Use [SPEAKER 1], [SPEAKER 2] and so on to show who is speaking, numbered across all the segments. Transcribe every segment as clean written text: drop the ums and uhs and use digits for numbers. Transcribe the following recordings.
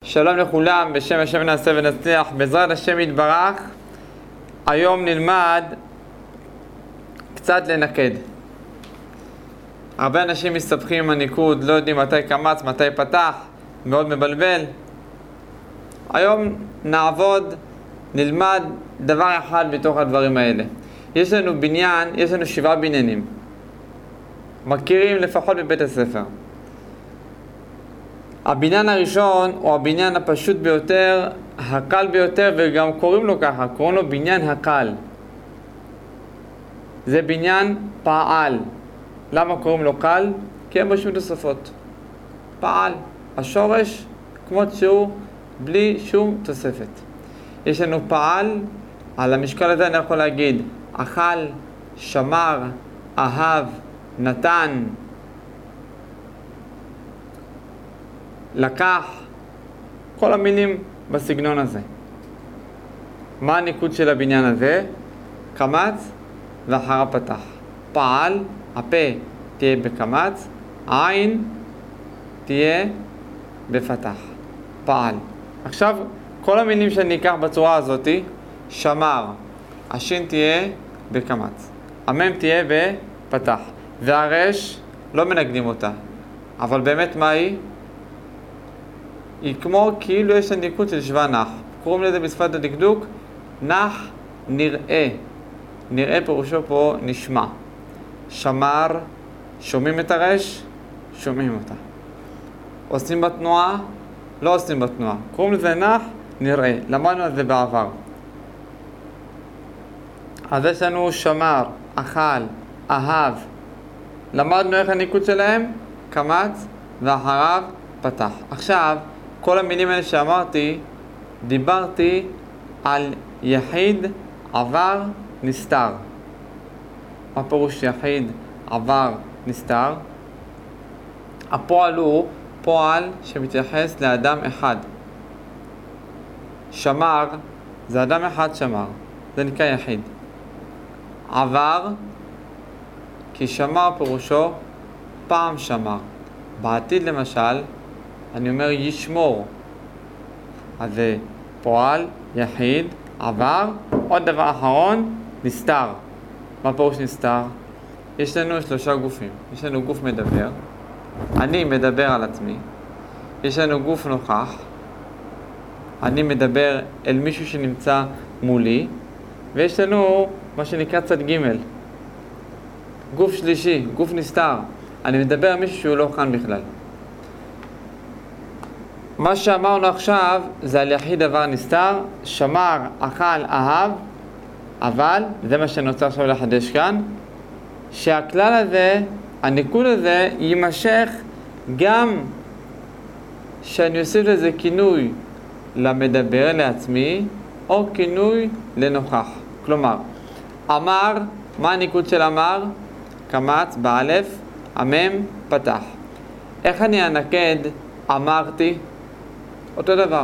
[SPEAKER 1] שלום לכולם, בשם השם נעשה ונצליח, בעזרת השם יתברך. היום נלמד קצת לנקד. הרבה אנשים מסתבכים עם הניקוד, לא יודעים מתי קמץ, מתי פתח, מאוד מבלבל. היום נלמד דבר אחד בתוך הדברים האלה. יש לנו בניין, יש לנו 7 בניינים. מכירים לפחות בבית הספר. הבניין הראשון הוא הבניין הפשוט ביותר, הקל ביותר, וגם קוראים לו ככה, קוראים לו בניין הקל. זה בניין פעל. למה קוראים לו קל? כי אין בו שום תוספות. פעל. השורש כמות שהוא, בלי שום תוספת. יש לנו פעל, על המשקל הזה אני יכול להגיד, אכל, שמר, אהב, נתן, לקח, כל המילים בסגנון הזה. מה הניקוד של הבניין הזה? קמץ ואחריו פתח. פעל, הפה תהיה בקמץ, עין תהיה בפתח. פעל. עכשיו כל המילים שאני אקח בצורה הזאת, שמר, השין תהיה בקמץ, המם תהיה בפתח, והרש לא מנגדים אותה, אבל באמת מה היא? היא כמו כאילו יש ניקוד של שווה נח. קוראים לזה בשפת הדקדוק נח נראה. נראה פירושו פה נשמע. שמר, שומעים את הרש? שומעים אותה. עושים בתנועה? לא עושים בתנועה. קוראים לזה נח נראה. למדנו על זה בעבר. אז יש לנו שמר, אכל, אהב. למדנו איך הניקוד שלהם? קמץ ואחריו פתח. עכשיו כל המילים האלה שאמרתי, דיברתי על יחיד, עבר, נסתר. מה פירוש יחיד, עבר, נסתר? הפועל הוא פועל שמתייחס לאדם אחד. שמר, זה אדם אחד שמר. זה נקרא יחיד. עבר, כי שמר פירושו פעם שמר. בעתיד למשל, אני אומר ישמור. אז זה פועל, יחיד, עבר. עוד דבר אחרון, נסתר. מה פירוש נסתר? יש לנו 3 גופים. יש לנו גוף מדבר. אני מדבר על עצמי. יש לנו גוף נוכח. אני מדבר אל מישהו שנמצא מולי. ויש לנו מה שנקרא צד ג', גוף שלישי, גוף נסתר. אני מדבר על מישהו שהוא לא כאן בכלל. מה שאמרנו עכשיו זה על יחיד דבר נסתר, שמר, אכל, אהב, אבל זה מה שנוצר עכשיו לחדש כאן, שהכלל הזה, הניקוד הזה, יימשך גם שאני אוסיף לזה כינוי למדבר לעצמי, או כינוי לנוכח. כלומר, אמר, מה הניקוד של אמר? קמץ באלף, המם פתח. איך אני אנקד אמרתי? אותו דבר.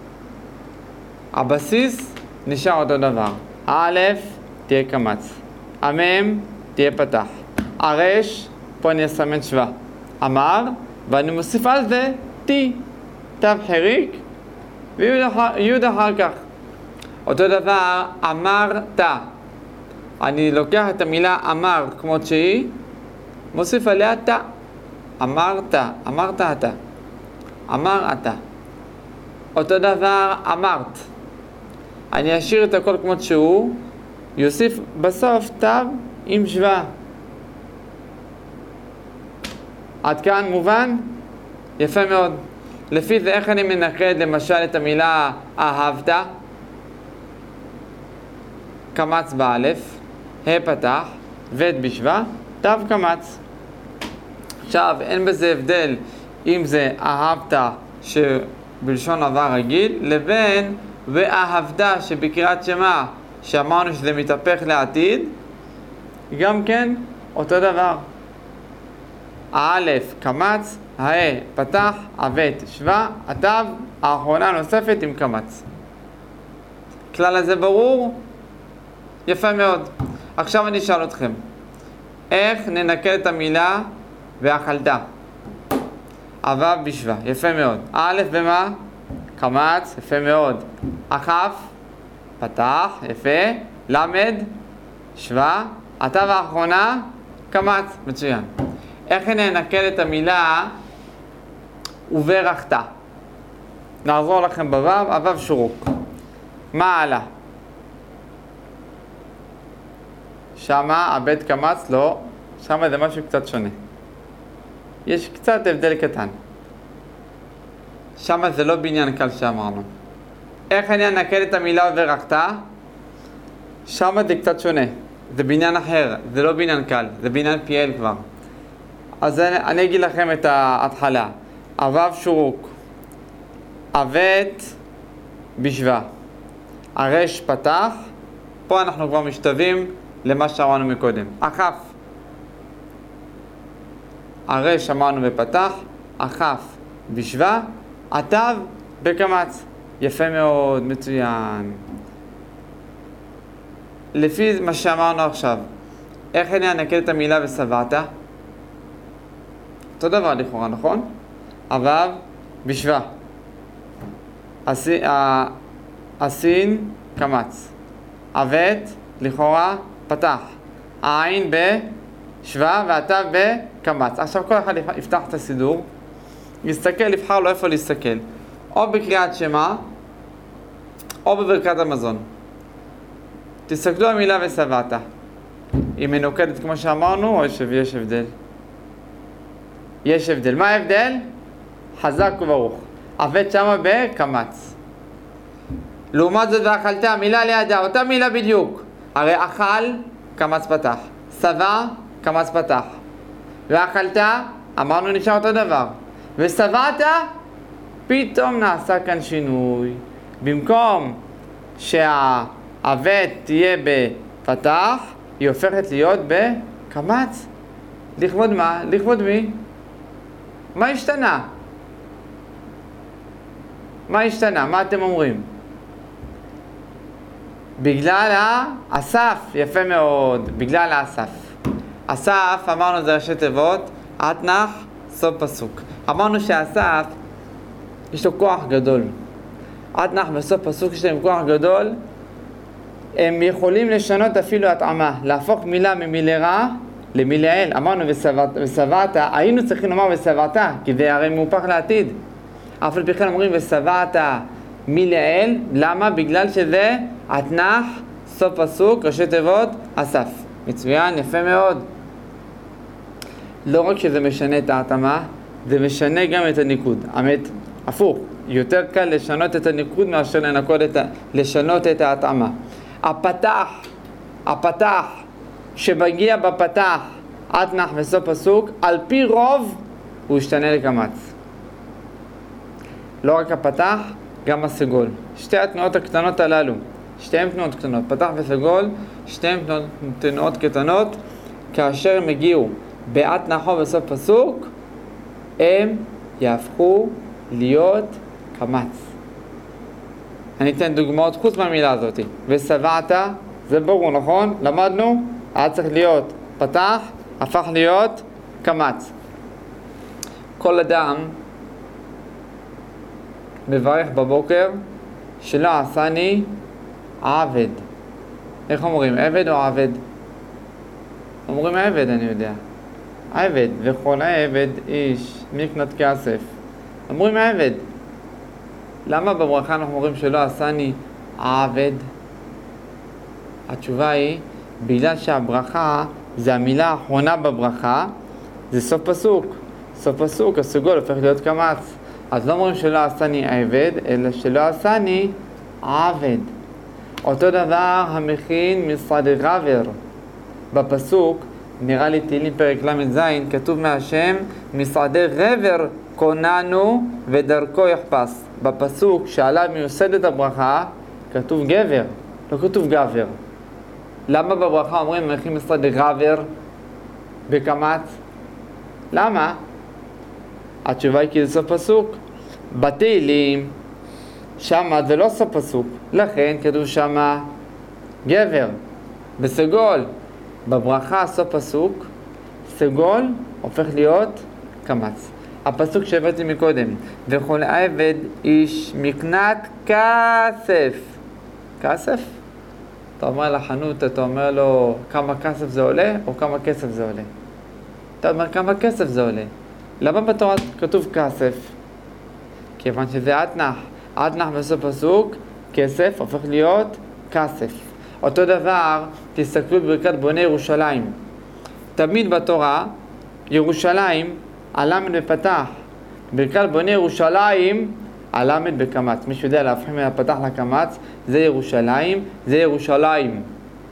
[SPEAKER 1] הבסיס נשאר אותו דבר. א' תהיה קמץ, המם תהיה פתח, הרש פה אני אסמן שווה, אמר, ואני מוסיף על זה ת', ת' חריק וי' אחר כך. אותו דבר אמרת. אני לוקח את המילה אמר כמות שהיא, מוסיף עליה ת'. אמרת, אמרת אתה, אמר אתה. אותו דבר אמרת. אני אשאיר את הכל כמות שהוא, יוסיף בסוף ת' עם שווה. עד כאן מובן? יפה מאוד. לפי זה איך אני מנקד למשל את המילה אהבת? קמץ באלף, ה' פתח, ו' בשווה, ת' קמץ. עכשיו אין בזה הבדל אם זה אהבת שבלשון עבר רגיל, לבין ואהבת שבקריאת שמע שאמרנו שזה מתהפך לעתיד, גם כן אותו דבר. האלף קמץ, ה' פתח, הו' שווה, הת' האחרונה נוספת עם קמץ. כלל הזה ברור? יפה מאוד. עכשיו אני אשאל אתכם, איך ננקד את המילה ואכלת? אבב בשווה, יפה מאוד. א' במה? קמץ, יפה מאוד. הכף, פתח, יפה. למד, שווה. התו האחרונה, קמץ, מצוין. איך ננקד את המילה וברכת? נעזור לכם בוו, הוו שורוק. מה הלאה? שמה הבית קמץ, לא. שמה זה משהו קצת שונה. יש קצת הבדל קטן. שמה זה לא בניין קל שאמרנו. איך אני אנקד את המילה וברכת? שמה זה קצת שונה. זה בניין אחר, זה לא בניין קל, זה בניין פיאל כבר. אז אני אגיד לכם את ההתחלה. הוו שורוק. הבית בשווה. הרש פתח. פה אנחנו כבר משתווים למה שאמרנו מקודם. הכף. הרש אמרנו בפתח. הכף בשווה. התו בקמץ. יפה מאוד, מצוין. לפי מה שאמרנו עכשיו, איך אני אנקד את המילה ושבעת? אותו דבר לכאורה, נכון? הוו בשווה. הסין קמץ. הבית לכאורה פתח. העין בשווה והתו בקמץ. עכשיו כל אחד יפתח את הסידור, יסתכל, יבחר לו איפה להסתכל. או בקריאת שמע, או בברכת המזון. תסתכלו על המילה ושבעת. היא מנוקדת כמו שאמרנו, או יש הבדל? יש הבדל. מה ההבדל? חזק וברוך. הבאת שמה בקמץ. לעומת זאת ואכלת, המילה לידה, אותה מילה בדיוק. הרי אכל, קמץ פתח. שבע, קמץ פתח. ואכלת, אמרנו נשאר אותו דבר. ושבעת, פתאום נעשה כאן שינוי. במקום שהבית תהיה בפתח, היא הופכת להיות בקמץ. לכבוד מה? לכבוד מי? מה השתנה? מה השתנה? מה אתם אומרים? בגלל האסף, יפה מאוד, בגלל האסף. אסף, אמרנו זה ראשי תיבות, אתנח, סוף פסוק. אמרנו שהאסף, יש לו כוח גדול. אתנח בסוף פסוק יש להם כוח גדול, הם יכולים לשנות אפילו התאמה, להפוך מילה ממילה רע למילה אל. אמרנו ושבעת, היינו צריכים לומר ושבעת, כי זה הרי מהופך לעתיד. אף על פי כן אומרים ושבעת מילה אל, למה? בגלל שזה אתנח, סוף פסוק, ראשי תיבות, אסף. מצוין, יפה מאוד. לא רק שזה משנה את ההתאמה, זה משנה גם את הניקוד. האמת, הפוך, יותר קל לשנות את הניקוד מאשר לשנות את ההתאמה. הפתח שמגיע בפתח אתנח וסוף פסוק, על פי רוב הוא ישתנה לקמץ. לא רק הפתח, גם הסגול. שתי התנועות הקטנות הללו, שתיהן תנועות קטנות, פתח וסגול, שתיהן תנועות קטנות, כאשר הם הגיעו באתנחו בסוף פסוק, הם יהפכו להיות קמץ. אני אתן דוגמאות חוץ מהמילה הזאת. ושבעת, זה ברור, נכון? למדנו, היה צריך להיות פתח, הפך להיות קמץ. כל אדם מברך בבוקר שלא עשני עבד. איך אומרים? עבד או עבד? אומרים עבד, אני יודע. עבד, וכל עבד איש מקנות כסף. אומרים עבד. למה בברכה אנחנו אומרים שלא עשני עבד? התשובה היא, בגלל שהברכה זה המילה האחרונה בברכה, זה סוף פסוק. סוף פסוק, הסגול הופך להיות קמץ. אז לא אומרים שלא עשני עבד, אלא שלא עשני עבד. אותו דבר המכין משרדי רבר. בפסוק, נראה לי תהילים פרק ל"ז, כתוב מהשם, משרדי רבר קוננו ודרכו יחפש. בפסוק שעליו מיוסדת הברכה, כתוב גבר, לא כתוב גבר. למה בברכה אומרים מכין משרדי רבר בקמץ? למה? התשובה היא כי זה סוף פסוק. בתהילים, שמה זה לא סוף פסוק, לכן כתוב שמה גבר. בסגול, בברכה סוף פסוק, סגול הופך להיות קמץ. הפסוק שהבאתי מקודם, וכל עבד איש מקנת כסף. כסף? אתה אומר לחנות, אתה אומר לו כמה כסף זה עולה או כמה כסף זה עולה? אתה אומר כמה כסף זה עולה. למה בתורה כתוב כסף? כיוון שזה אתנח. אתנח בסוף פסוק, כסף הופך להיות כסף. אותו דבר, תסתכלו בברכת בוני ירושלים. תמיד בתורה, ירושלים, הלמד בפתח. ברכת בוני ירושלים, הלמד בקמץ. מי שיודע להפכים מהפתח לקמץ, זה ירושלים, זה ירושלים.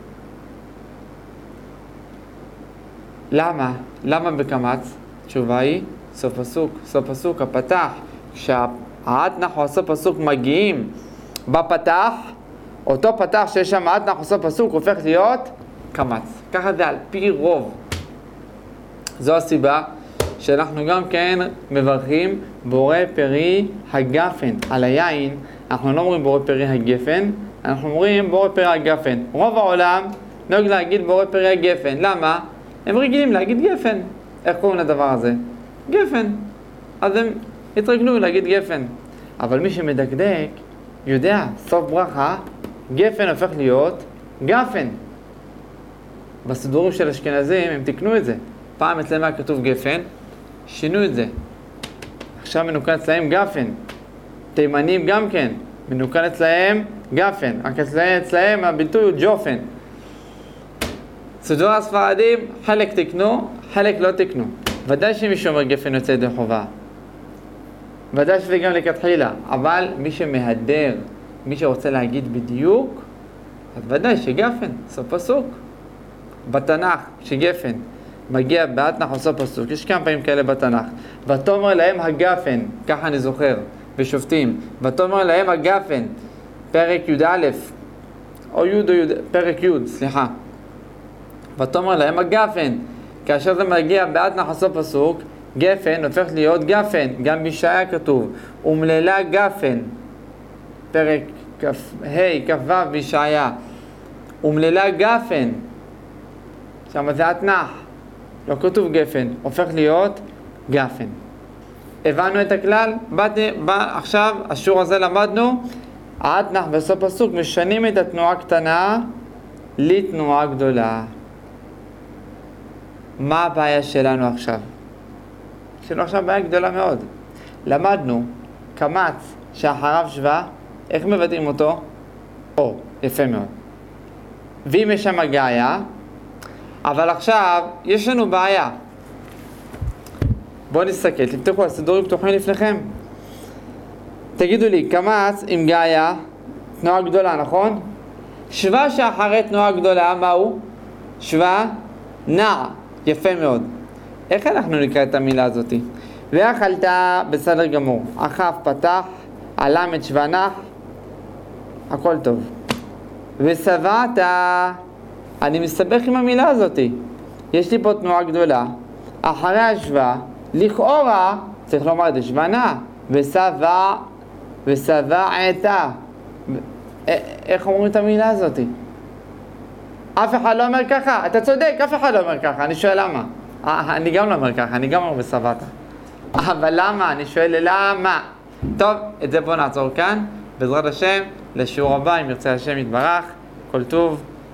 [SPEAKER 1] למה? למה בקמץ? תשובה היא, סוף פסוק. סוף פסוק, הפתח. כשהאתנח או הסוף פסוק מגיעים בפתח, אותו פתח שיש שם האתנח או סוף פסוק הופך להיות קמץ. ככה זה על פי רוב. זו הסיבה שאנחנו גם כן מברכים בורא פרי הגפן. על היין אנחנו לא אומרים בורא פרי הגפן, אנחנו אומרים בורא פרי הגפן. רוב העולם נוהג להגיד בורא פרי הגפן. למה? הם רגילים להגיד גפן. איך קוראים לדבר הזה? גפן. אז הם התרגלו להגיד גפן. אבל מי שמדקדק יודע, סוף ברכה, גפן הופך להיות גפן. בסידורים של אשכנזים הם תקנו את זה. פעם אצלם היה כתוב גפן, שינו את זה. עכשיו מנוקן אצלהם גפן. תימנים גם כן, מנוקן אצלהם גפן. רק אצלהם הביטוי הוא ג'ופן. סידור הספרדים, חלק תקנו, חלק לא תקנו. ודאי שמישהו אומר גפן יוצא ידי חובה. ודאי שזה גם לכתחילה. אבל מי שמהדר, מי שרוצה להגיד בדיוק, אז ודאי שגפן, סוף פסוק. בתנ"ך, שגפן מגיע באתנח או סוף פסוק, יש כמה פעמים כאלה בתנ"ך. ותאמר להם הגפן, ככה אני זוכר, בשופטים. ותאמר להם הגפן, פרק י"א, או י' או י', פרק י', סליחה. ותאמר להם הגפן, כאשר זה מגיע באתנח או סוף פסוק, גפן הופך להיות גפן. גם בישעיה כתוב, ומללה גפן, פרק כ"ו בישעיה, ומללה גפן, שם זה אתנח, לא כתוב גפן, הופך להיות גפן. הבנו את הכלל? עכשיו, השיעור הזה למדנו, האתנח בסוף פסוק משנים את התנועה קטנה לתנועה גדולה. מה הבעיה שלנו עכשיו? יש לנו עכשיו בעיה גדולה מאוד. למדנו קמץ שאחריו שווה, איך מבטאים אותו? או, יפה מאוד. ואם יש שם גאיה, אבל עכשיו יש לנו בעיה. בואו נסתכל, תפתחו, הסידורים פתוחים לפניכם. תגידו לי, קמץ עם גאיה, תנועה גדולה, נכון? שווה שאחרי תנועה גדולה, מהו? שווה נע, יפה מאוד. איך אנחנו נקרא את המילה הזאת? ואכלת, בסדר גמור. החף פתח, הלמד שווה נח, הכל טוב. ושבעת, אני מסתבך עם המילה הזאת. יש לי פה תנועה גדולה. אחרי השווה, לכאורה, צריך לומר את זה, שווה נע. ושבעתה. איך אומרים את המילה הזאת? אף אחד לא אומר ככה. אתה צודק, אף אחד לא אומר ככה. אני שואל למה. אני גם לא אומר ככה, אני גם אומר ושבעת. אבל למה? אני שואל למה. טוב, את זה בואו נעצור כאן. בעזרת השם, לשיעור הבא, אם ירצה השם יתברך. כל טוב.